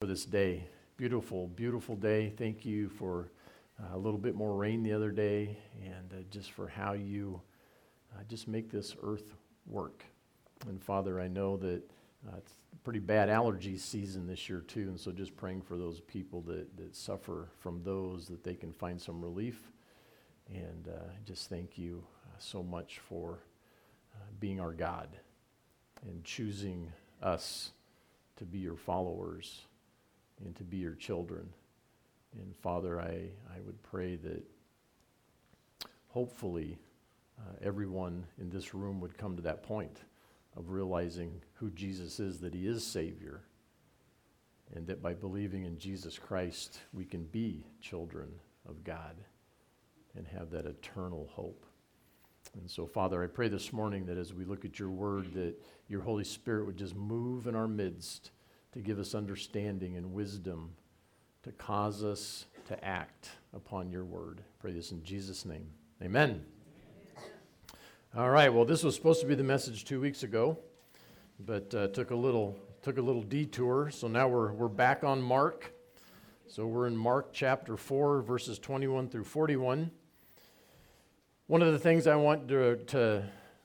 this day. Beautiful, beautiful day. Thank you for a little bit more rain the other day, and just for how you just make this earth work. And Father, I know that it's a pretty bad allergy season this year too, and so just praying for those people that suffer from those, that they can find some relief. And just thank you so much for being our God and choosing us to be your followers and to be your children. And Father, I would pray that hopefully everyone in this room would come to that point of realizing who Jesus is, that he is Savior, and that by believing in Jesus Christ, we can be children of God and have that eternal hope. And so, Father, I pray this morning that as we look at your word, that your Holy Spirit would just move in our midst to give us understanding and wisdom, to cause us to act upon your word. I pray this in Jesus' name. Amen. All right, well, this was supposed to be the message 2 weeks ago, but took a little detour. So now we're back on Mark. So we're in Mark chapter 4, verses 21 through 41. One of the things I want I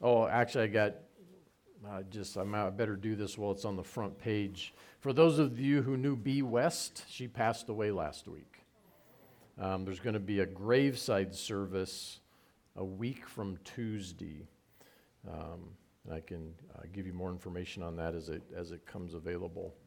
better do this while it's on the front page. For those of you who knew Bee West, she passed away last week. There's going to be a graveside service a week from Tuesday. I can give you more information on that as it comes available.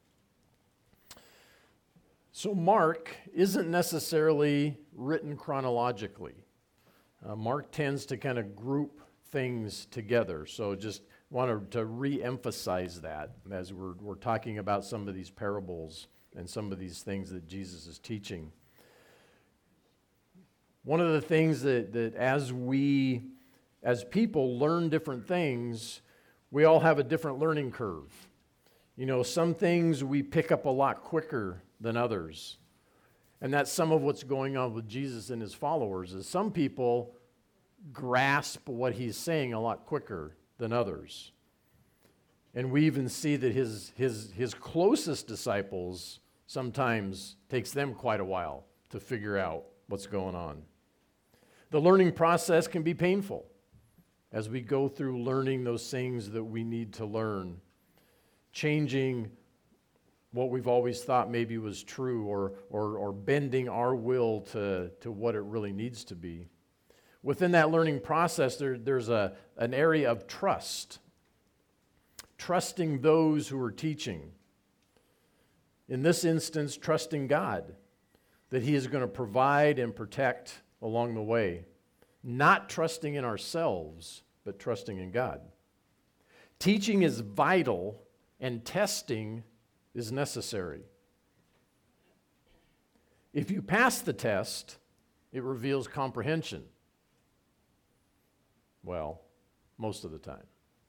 So Mark isn't necessarily written chronologically. Mark tends to kind of group things together. So just wanted to re-emphasize that as we're talking about some of these parables and some of these things that Jesus is teaching. One of the things that as people learn different things, we all have a different learning curve. You know, some things we pick up a lot quicker than others. And that's some of what's going on with Jesus and his followers, is some people grasp what he's saying a lot quicker than others. And we even see that his closest disciples sometimes takes them quite a while to figure out what's going on. The learning process can be painful as we go through learning those things that we need to learn, changing what we've always thought maybe was true, or bending our will to what it really needs to be. Within that learning process, there's an area of trust. Trusting those who are teaching. In this instance, trusting God, that he is going to provide and protect along the way. Not trusting in ourselves, but trusting in God. Teaching is vital, and testing is necessary. If you pass the test, it reveals comprehension. Well, most of the time.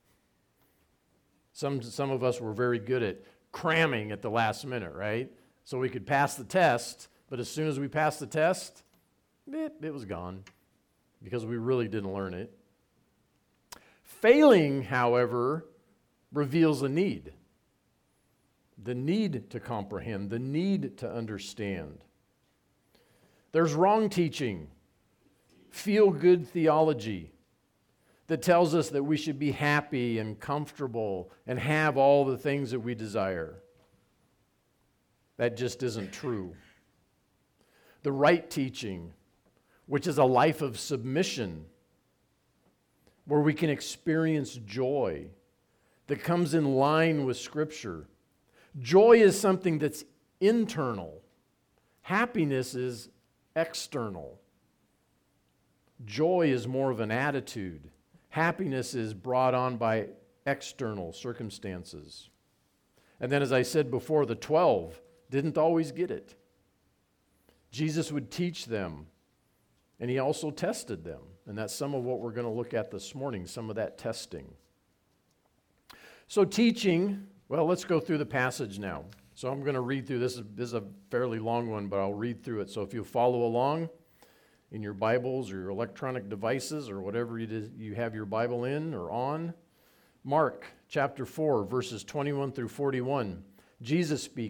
Some of us were very good at cramming at the last minute, right? So we could pass the test, but as soon as we passed the test, it was gone because we really didn't learn it. Failing, however, reveals a need. The need to comprehend, the need to understand. There's wrong teaching, feel-good theology that tells us that we should be happy and comfortable and have all the things that we desire. That just isn't true. The right teaching, which is a life of submission, where we can experience joy that comes in line with Scripture. Joy is something that's internal. Happiness is external. Joy is more of an attitude. Happiness is brought on by external circumstances. And then, as I said before, the 12 didn't always get it. Jesus would teach them, and he also tested them. And that's some of what we're going to look at this morning, some of that testing. So teaching, well, let's go through the passage now. So I'm going to read through this. This is a fairly long one, but I'll read through it. So if you follow along in your Bibles or your electronic devices or whatever you have your Bible in or on, Mark chapter 4, verses 21 through 41. Jesus speaking.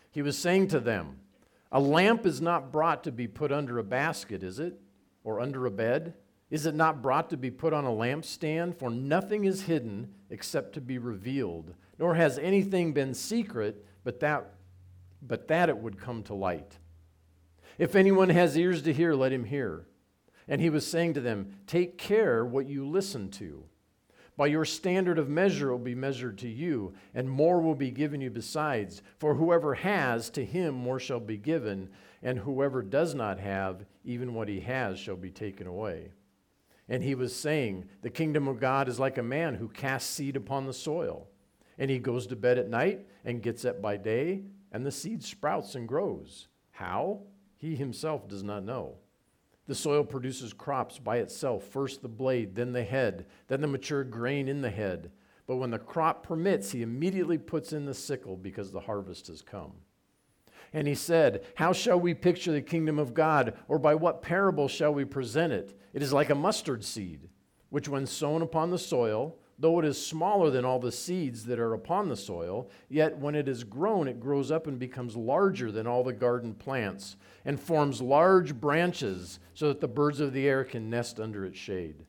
He was saying to them, a lamp is not brought to be put under a basket, is it? Or under a bed? Is it not brought to be put on a lampstand? For nothing is hidden except to be revealed, nor has anything been secret, but that it would come to light. If anyone has ears to hear, let him hear. And he was saying to them, take care what you listen to. By your standard of measure will be measured to you, and more will be given you besides. For whoever has, to him more shall be given, and whoever does not have, even what he has shall be taken away. And he was saying, the kingdom of God is like a man who casts seed upon the soil. And he goes to bed at night and gets up by day, and the seed sprouts and grows. How? He himself does not know. The soil produces crops by itself, first the blade, then the head, then the mature grain in the head. But when the crop permits, he immediately puts in the sickle because the harvest has come. And he said, how shall we picture the kingdom of God, or by what parable shall we present it? It is like a mustard seed, which when sown upon the soil, though it is smaller than all the seeds that are upon the soil, yet when it is grown, it grows up and becomes larger than all the garden plants, and forms large branches so that the birds of the air can nest under its shade.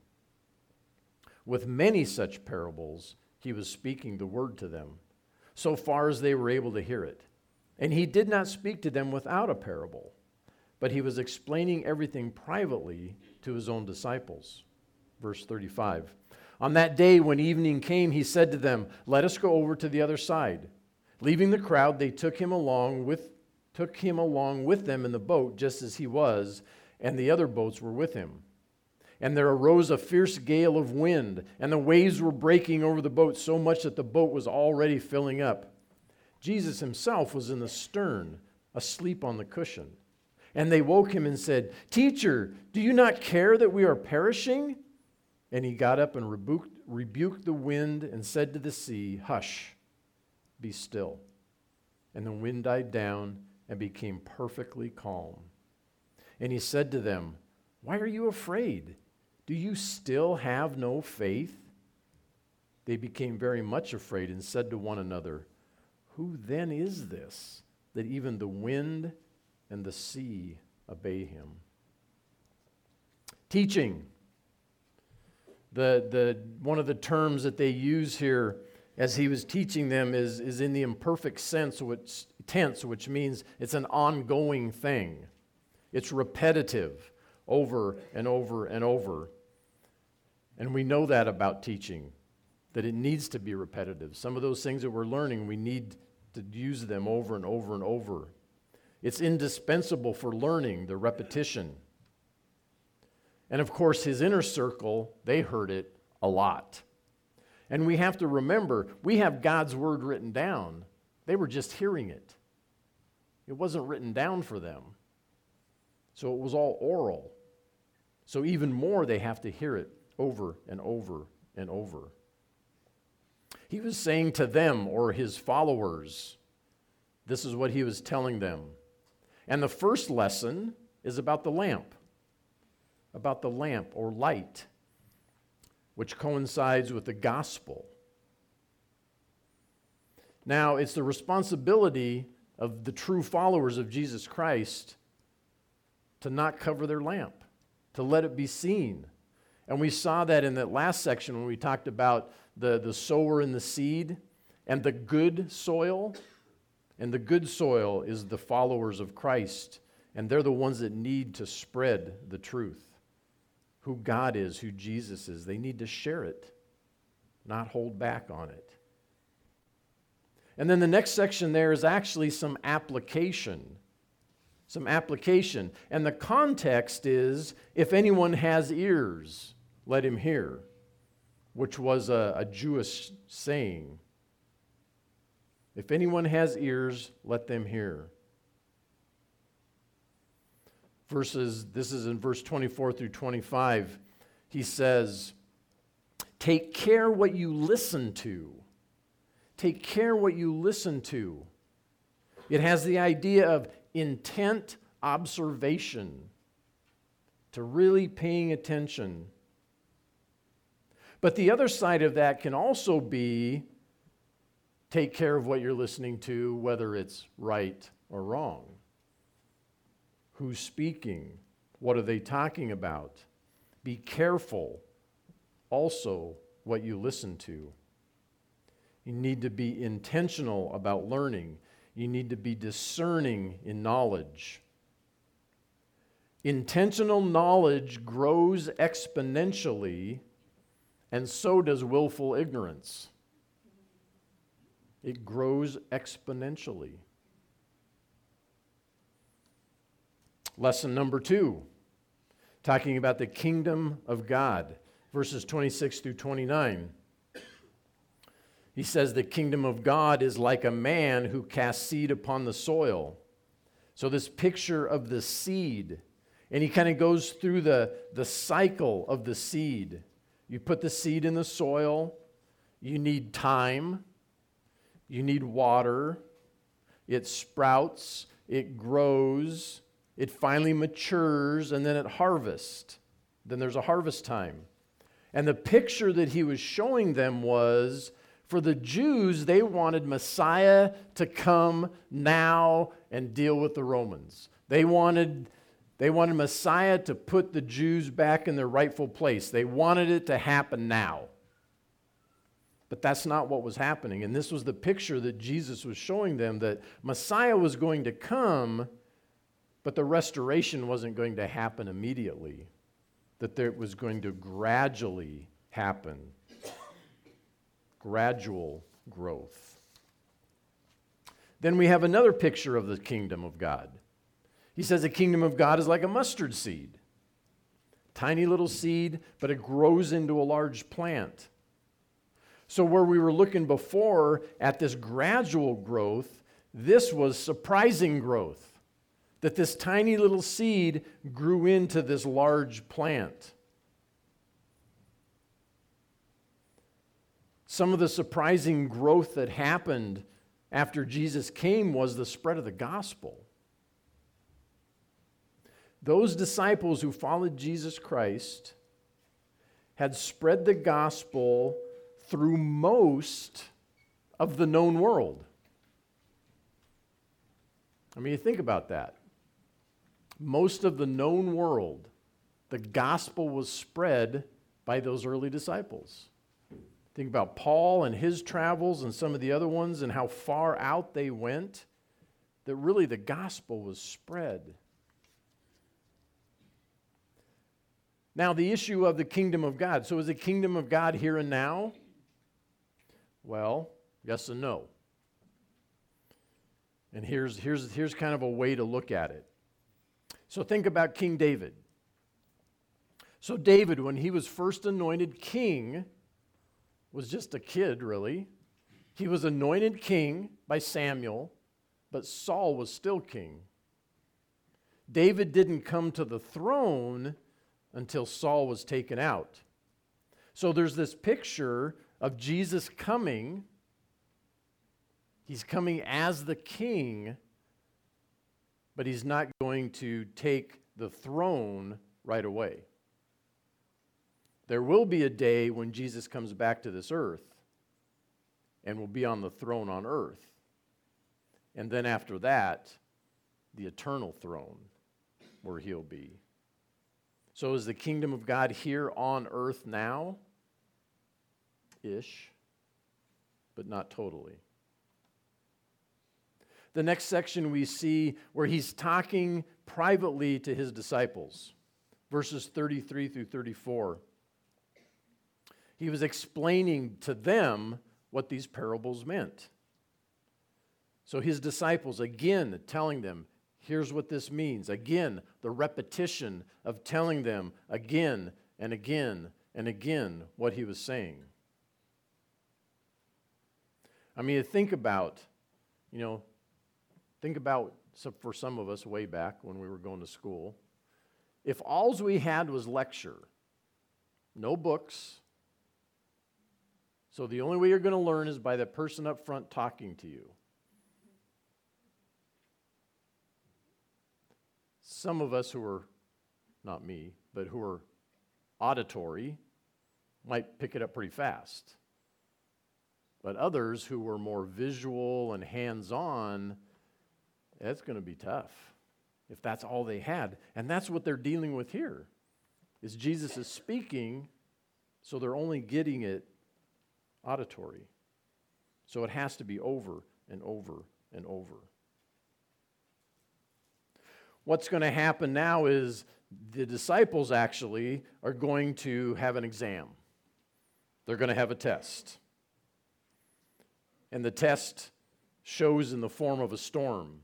With many such parables, he was speaking the word to them, so far as they were able to hear it. And he did not speak to them without a parable, but he was explaining everything privately to his own disciples. Verse 35. On that day when evening came, he said to them, let us go over to the other side. Leaving the crowd, they took him along with them in the boat, just as he was, and the other boats were with him. And there arose a fierce gale of wind, and the waves were breaking over the boat so much that the boat was already filling up. Jesus himself was in the stern, asleep on the cushion. And they woke him and said, Teacher, do you not care that we are perishing? And he got up and rebuked the wind and said to the sea, hush, be still. And the wind died down and became perfectly calm. And he said to them, why are you afraid? Do you still have no faith? They became very much afraid and said to one another, who then is this, that even the wind and the sea obey him? Teaching. One of the terms that they use here as he was teaching them is in the imperfect tense, which means it's an ongoing thing. It's repetitive, over and over and over. And we know that about teaching, that it needs to be repetitive. Some of those things that we're learning, we need to use them over and over and over. It's indispensable for learning, the repetition. And of course, his inner circle, they heard it a lot. And we have to remember, we have God's word written down. They were just hearing it. It wasn't written down for them. So it was all oral. So even more, they have to hear it over and over and over. He was saying to them, or his followers, this is what he was telling them. And the first lesson is about the lamp. About the lamp or light, which coincides with the gospel. Now, it's the responsibility of the true followers of Jesus Christ to not cover their lamp, to let it be seen. And we saw that in that last section when we talked about the sower and the seed and the good soil. And the good soil is the followers of Christ, and they're the ones that need to spread the truth. Who God is, who Jesus is. They need to share it, not hold back on it. And then the next section there is actually some application. Some application. And the context is, if anyone has ears, let him hear, which was a Jewish saying. If anyone has ears, let them hear. This is in verse 24 through 25. He says, take care what you listen to. Take care what you listen to. It has the idea of intent observation, to really paying attention. But the other side of that can also be Take care of what you're listening to, whether it's right or wrong. Who's speaking? What are they talking about? Be careful also what you listen to. You need to be intentional about learning. You need to be discerning in knowledge. Intentional knowledge grows exponentially, and so does willful ignorance. It grows exponentially. Lesson number 2, talking about the kingdom of God, verses 26 through 29. He says, the kingdom of God is like a man who casts seed upon the soil. So this picture of the seed, and he kind of goes through the cycle of the seed. You put the seed in the soil, you need time, you need water, it sprouts, it grows, it finally matures, and then it harvests. Then there's a harvest time. And the picture that he was showing them was, for the Jews, they wanted Messiah to come now and deal with the Romans. They wanted Messiah to put the Jews back in their rightful place. They wanted it to happen now. But that's not what was happening. And this was the picture that Jesus was showing them, that Messiah was going to come, but the restoration wasn't going to happen immediately, that it was going to gradually happen. Gradual growth. Then we have another picture of the kingdom of God. He says the kingdom of God is like a mustard seed. Tiny little seed, but it grows into a large plant. So where we were looking before at this gradual growth, this was surprising growth. That this tiny little seed grew into this large plant. Some of the surprising growth that happened after Jesus came was the spread of the gospel. Those disciples who followed Jesus Christ had spread the gospel through most of the known world. I mean, you think about that. Most of the known world, the gospel was spread by those early disciples. Think about Paul and his travels and some of the other ones and how far out they went, that really the gospel was spread. Now, the issue of the kingdom of God. So is the kingdom of God here and now? Well, yes and no. And here's kind of a way to look at it. So think about King David. So David, when he was first anointed king, was just a kid, really. He was anointed king by Samuel, but Saul was still king. David didn't come to the throne until Saul was taken out. So there's this picture of Jesus coming. He's coming as the king, but he's not going to take the throne right away. There will be a day when Jesus comes back to this earth and will be on the throne on earth. And then after that, the eternal throne where he'll be. So is the kingdom of God here on earth now? Ish, but not totally. The next section we see where he's talking privately to his disciples, verses 33 through 34. He was explaining to them what these parables meant. So his disciples, again, telling them, here's what this means. Again, the repetition of telling them again and again and again what he was saying. I mean, think about for some of us way back when we were going to school, if all we had was lecture, no books, so the only way you're going to learn is by the person up front talking to you. Some of us who are, not me, but who are auditory might pick it up pretty fast. But others who were more visual and hands-on, it's going to be tough if that's all they had. And that's what they're dealing with here, is Jesus is speaking, so they're only getting it auditory. So it has to be over and over and over. What's going to happen now is the disciples actually are going to have an exam. They're going to have a test. And the test shows in the form of a storm.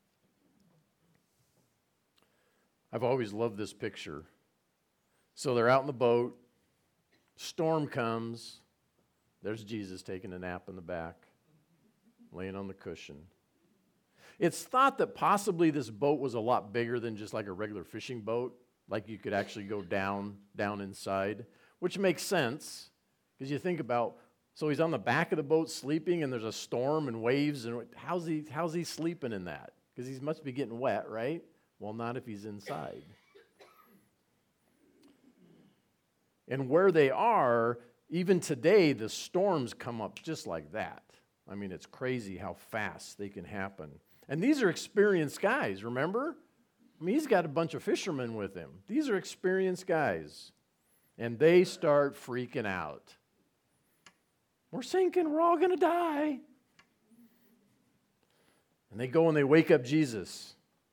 I've always loved this picture. So they're out in the boat, storm comes, there's Jesus taking a nap in the back, laying on the cushion. It's thought that possibly this boat was a lot bigger than just like a regular fishing boat, like you could actually go down inside, which makes sense, because you think about, so he's on the back of the boat sleeping, and there's a storm and waves, and how's he sleeping in that? Because he must be getting wet, right? Well, not if he's inside. And where they are, even today, the storms come up just like that. I mean, it's crazy how fast they can happen. And these are experienced guys, remember? I mean, he's got a bunch of fishermen with him. These are experienced guys. And they start freaking out. We're sinking, we're all going to die. And they go and they wake up Jesus.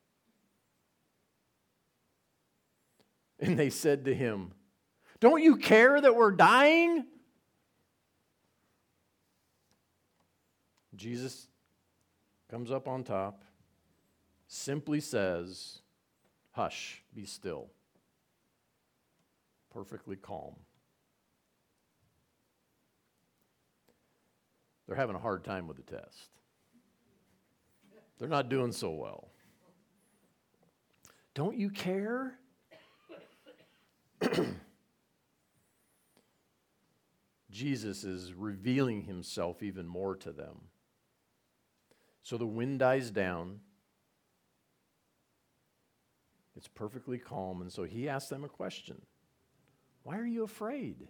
And they said to him, "Don't you care that we're dying?" Jesus comes up on top, simply says, "Hush, be still." Perfectly calm. They're having a hard time with the test. They're not doing so well. Don't you care? Jesus is revealing himself even more to them. So the wind dies down. It's perfectly calm, and so he asks them a question. Why are you afraid?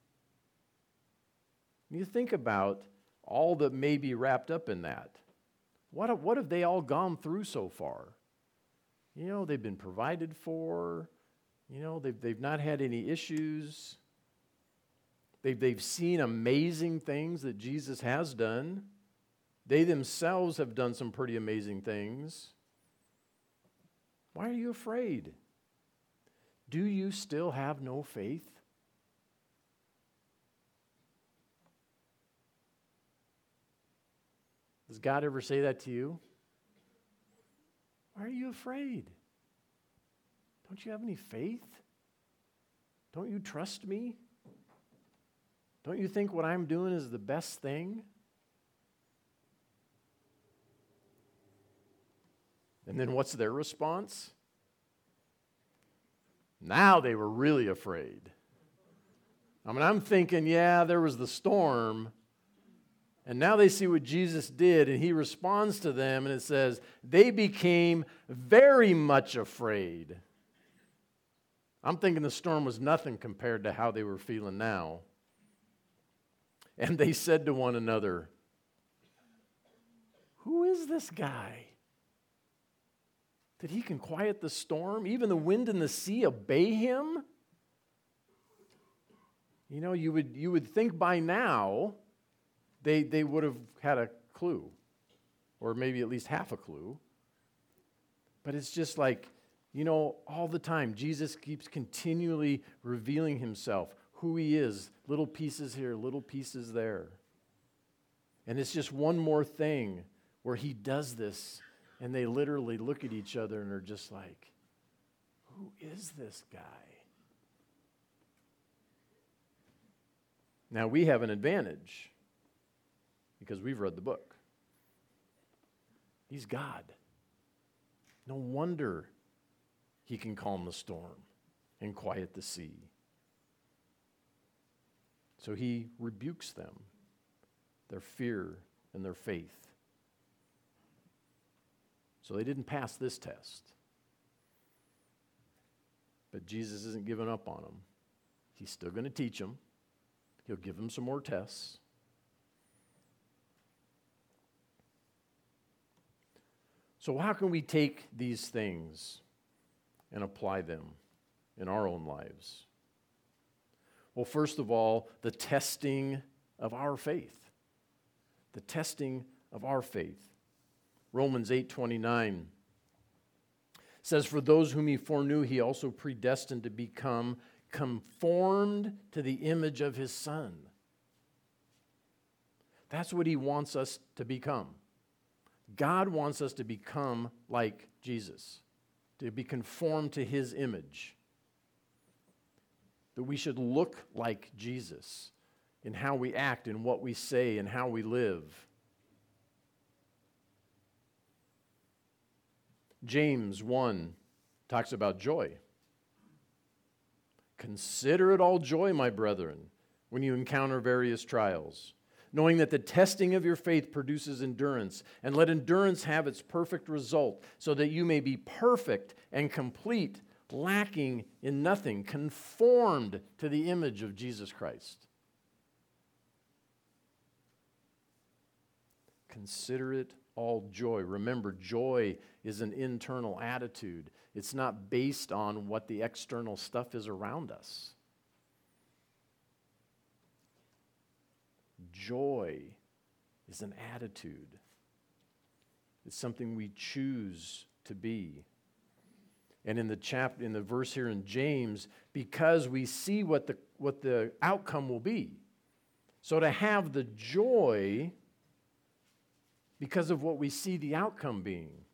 You think about all that may be wrapped up in that. What have they all gone through so far? You know, they've been provided for. You know, they've not had any issues. They've seen amazing things that Jesus has done. They themselves have done some pretty amazing things. Why are you afraid? Do you still have no faith? Does God ever say that to you? Why are you afraid? Don't you have any faith? Don't you trust me? Don't you think what I'm doing is the best thing? And then what's their response? Now they were really afraid. I mean, I'm thinking, yeah, there was the storm, and now they see what Jesus did, and he responds to them, and it says, they became very much afraid. I'm thinking the storm was nothing compared to how they were feeling now. And they said to one another, "Who is this guy that he can quiet the storm? Even the wind and the sea obey him?" You know, you would think by now they would have had a clue, or maybe at least half a clue. But it's just like, you know, all the time, Jesus keeps continually revealing himself, who he is, little pieces here, little pieces there. And it's just one more thing where he does this, and they literally look at each other and are just like, who is this guy? Now, we have an advantage because we've read the book. He's God. No wonder he can calm the storm and quiet the sea. So he rebukes them, their fear and their faith. So they didn't pass this test. But Jesus isn't giving up on them. He's still going to teach them. He'll give them some more tests. So how can we take these things and apply them in our own lives? Well, first of all, the testing of our faith. The testing of our faith. Romans 8:29 says, "For those whom he foreknew, he also predestined to become conformed to the image of his Son." That's what he wants us to become. God wants us to become like Jesus, to be conformed to his image. That we should look like Jesus in how we act, in what we say, and how we live. James 1 talks about joy. "Consider it all joy, my brethren, when you encounter various trials, knowing that the testing of your faith produces endurance, and let endurance have its perfect result, so that you may be perfect and complete, lacking in nothing, conformed to the image of Jesus Christ." Consider it all joy. Remember, joy is an internal attitude. It's not based on what the external stuff is around us. Joy is an attitude. It's something we choose to be. And in the verse here in James, because we see what the outcome will be. So to have the joy because of what we see the outcome being.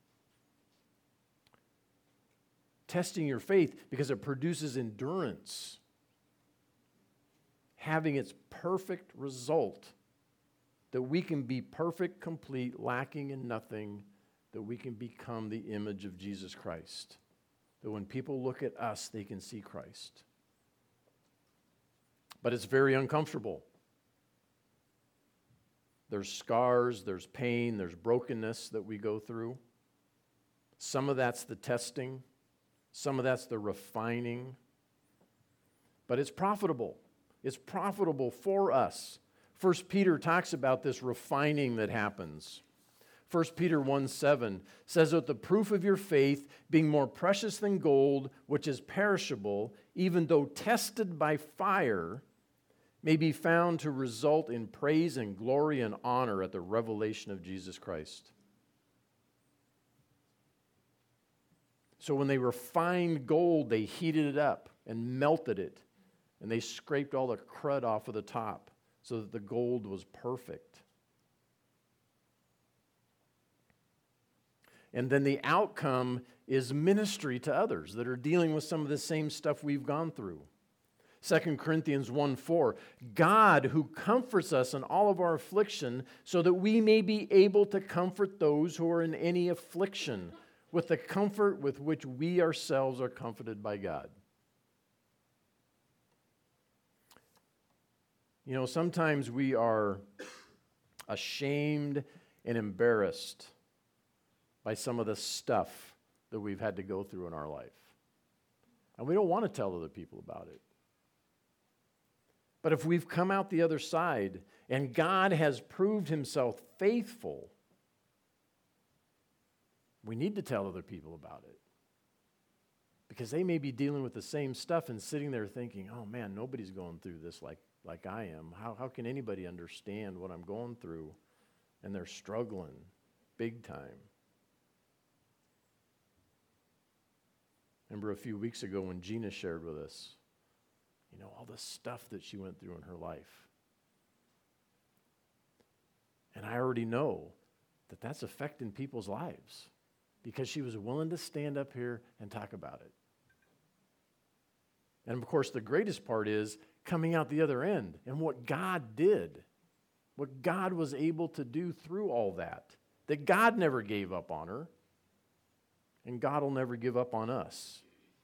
Testing your faith because it produces endurance. Having its perfect result, that we can be perfect, complete, lacking in nothing, that we can become the image of Jesus Christ. That when people look at us, they can see Christ. But it's very uncomfortable. There's scars, there's pain, there's brokenness that we go through. Some of that's the testing. Some of that's the refining. But it's profitable. It's profitable for us. 1 Peter talks about this refining that happens. 1 Peter 1:7 says that the proof of your faith, being more precious than gold, which is perishable, even though tested by fire, may be found to result in praise and glory and honor at the revelation of Jesus Christ. So when they refined gold, they heated it up and melted it, and they scraped all the crud off of the top so that the gold was perfect. And then the outcome is ministry to others that are dealing with some of the same stuff we've gone through. 2 Corinthians 1:4, God who comforts us in all of our affliction so that we may be able to comfort those who are in any affliction with the comfort with which we ourselves are comforted by God. You know, sometimes we are ashamed and embarrassed by some of the stuff that we've had to go through in our life. And we don't want to tell other people about it. But if we've come out the other side and God has proved himself faithful, we need to tell other people about it. Because they may be dealing with the same stuff and sitting there thinking, oh man, nobody's going through this like I am. How can anybody understand what I'm going through? And they're struggling big time. Remember a few weeks ago when Gina shared with us, you know, all the stuff that she went through in her life. And I already know that that's affecting people's lives because she was willing to stand up here and talk about it. And of course, the greatest part is coming out the other end and what God did, what God was able to do through all that God never gave up on her, and God will never give up on us.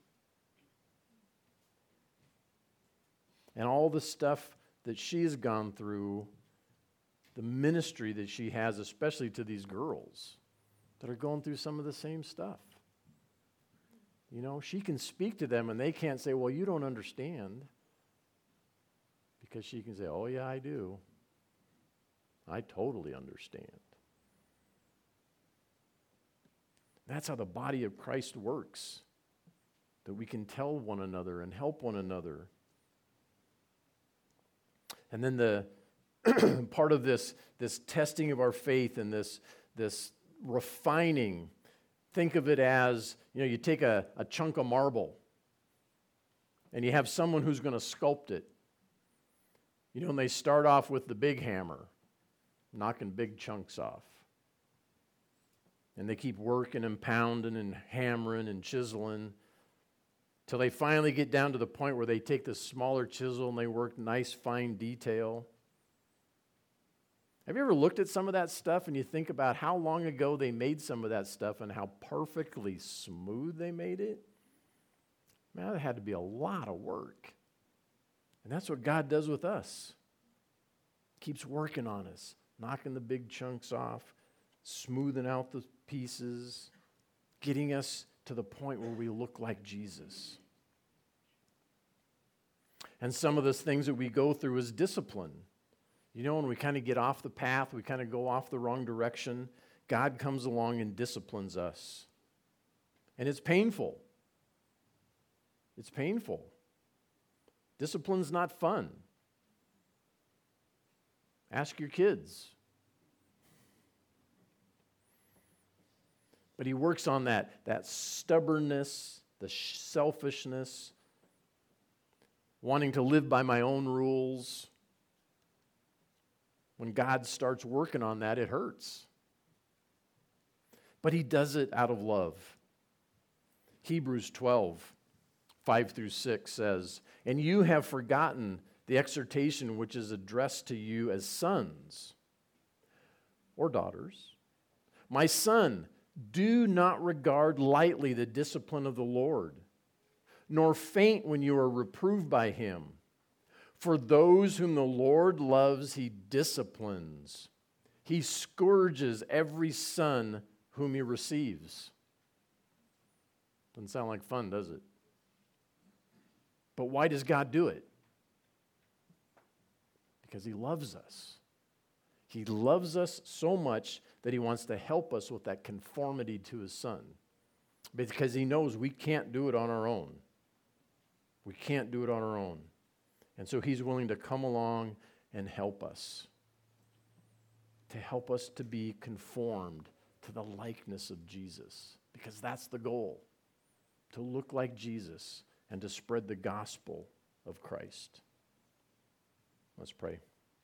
And all the stuff that she's gone through, the ministry that she has, especially to these girls that are going through some of the same stuff. You know, she can speak to them and they can't say, well, you don't understand. Because she can say, oh yeah, I do. I totally understand. That's how the body of Christ works, that we can tell one another and help one another. And then the part of this testing of our faith and this refining, think of it as, you take a chunk of marble and you have someone who's going to sculpt it. And they start off with the big hammer, knocking big chunks off. And they keep working and pounding and hammering and chiseling till they finally get down to the point where they take the smaller chisel and they work nice, fine detail. Have you ever looked at some of that stuff and you think about how long ago they made some of that stuff and how perfectly smooth they made it? Man, that had to be a lot of work. And that's what God does with us. Keeps working on us, knocking the big chunks off, smoothing out the pieces, getting us to the point where we look like Jesus. And some of those things that we go through is discipline. When we kind of get off the path, we kind of go off the wrong direction, God comes along and disciplines us. And it's painful. It's painful. Discipline's not fun. Ask your kids. But he works on that stubbornness, the selfishness, wanting to live by my own rules. When God starts working on that, it hurts. But he does it out of love. Hebrews 12:5-6 says, "And you have forgotten the exhortation which is addressed to you as sons or daughters. My son, do not regard lightly the discipline of the Lord, nor faint when you are reproved by him. For those whom the Lord loves, he disciplines. He scourges every son whom he receives." Doesn't sound like fun, does it? But why does God do it? Because he loves us. He loves us so much that he wants to help us with that conformity to his son. Because he knows we can't do it on our own. We can't do it on our own. And so he's willing to come along and help us. To help us to be conformed to the likeness of Jesus. Because that's the goal. To look like Jesus and to spread the gospel of Christ. Let's pray.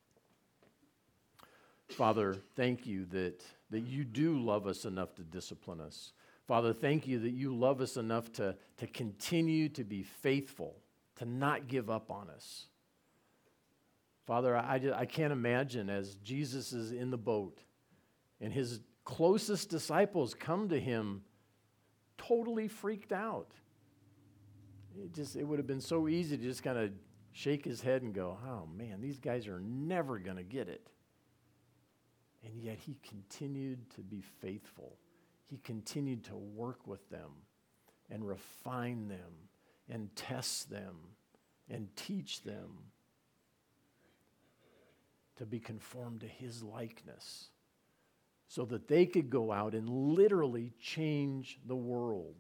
Father, thank you that you do love us enough to discipline us. Father, thank you that you love us enough to continue to be faithful, to not give up on us. Father, I can't imagine as Jesus is in the boat and his closest disciples come to him totally freaked out. It would have been so easy to just kind of shake his head and go, "Oh man, these guys are never going to get it." And yet he continued to be faithful. He continued to work with them and refine them and test them and teach them to be conformed to his likeness so that they could go out and literally change the world.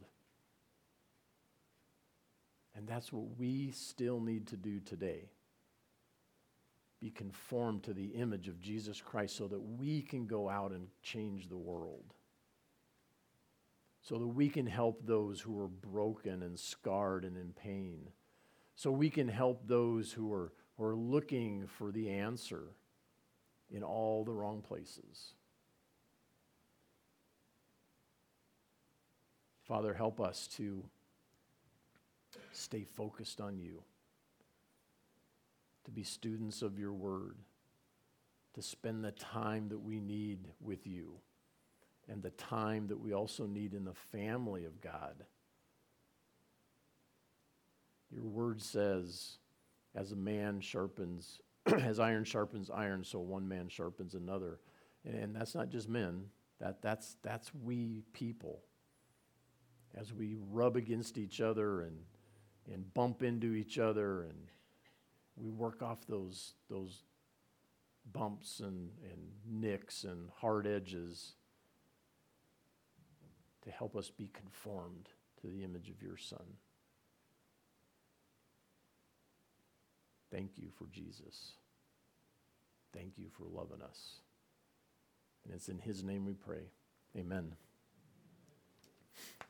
And that's what we still need to do today. Be conformed to the image of Jesus Christ so that we can go out and change the world. So that we can help those who are broken and scarred and in pain. So we can help those who are looking for the answer in all the wrong places. Father, help us to stay focused on you, to be students of your word, to spend the time that we need with you, and the time that we also need in the family of God. Your word says, as a man sharpens, as iron sharpens iron, so one man sharpens another. And that's not just men, that's we people. As we rub against each other and bump into each other, and we work off those bumps and nicks and hard edges. to help us be conformed to the image of your Son. Thank you for Jesus. Thank you for loving us. And it's in his name we pray. Amen.